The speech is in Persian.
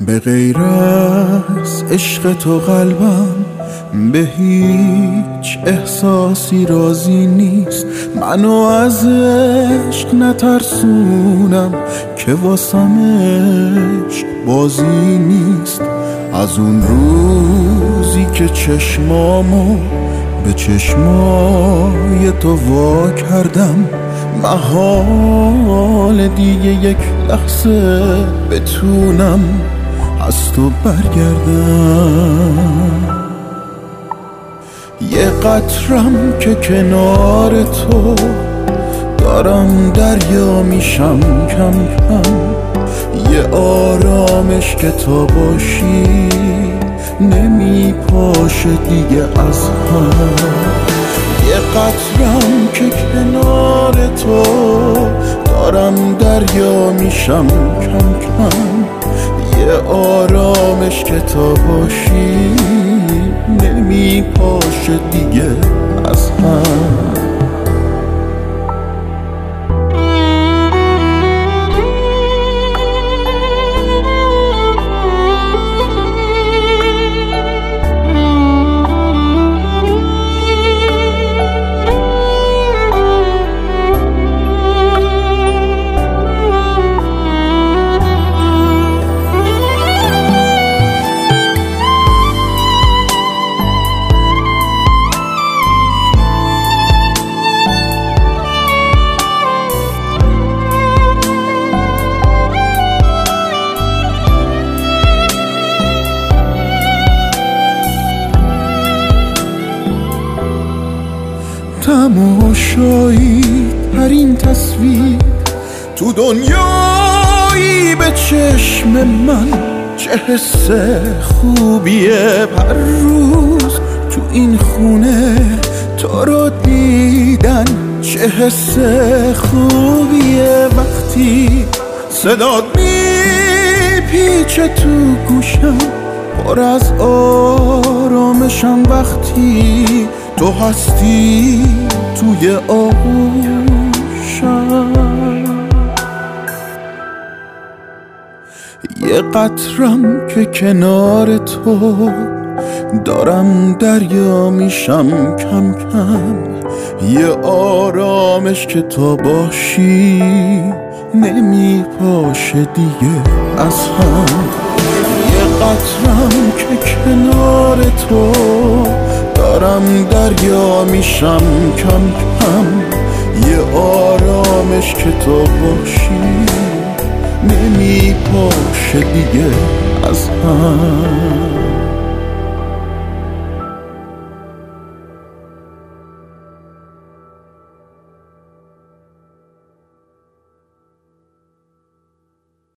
به غیر از عشق تو قلبم به هیچ احساسی راضی نیست. منو از عشق نترسونم که واسم عشق بازی نیست. از اون روزی که چشمامو به چشمای تو وا کردم، محال دیگه یک لحظه بتونم از تو برگردم. یه قطرم که کنار تو دارم دریا میشم کم کم. یه آرامش که تا باشی نمیپاشه دیگه از هم. یه قطرم که کنار تو دارم دریا میشم کم کم. یه آرامش که تا باشی نمیپاشه دیگه از هم. تماشایی ترین تصویر تو دنیایی به چشم من. چه حس خوبیه هر روز تو این خونه تو رو دیدن. چه حس خوبیه وقتی صدات میپیچه تو گوشم. پر از آرامشم وقتی تو هستی توی آغوشم. یه قطرم که کنار تو دارم دریا میشم کم کم. یه آرامش که تا باشی نمیپاشه دیگه از هم. یه قطرم که کنار تو دارم دریا میشم کم کم. یه آرامش که تو باشی نمیپاشه دیگه از هم.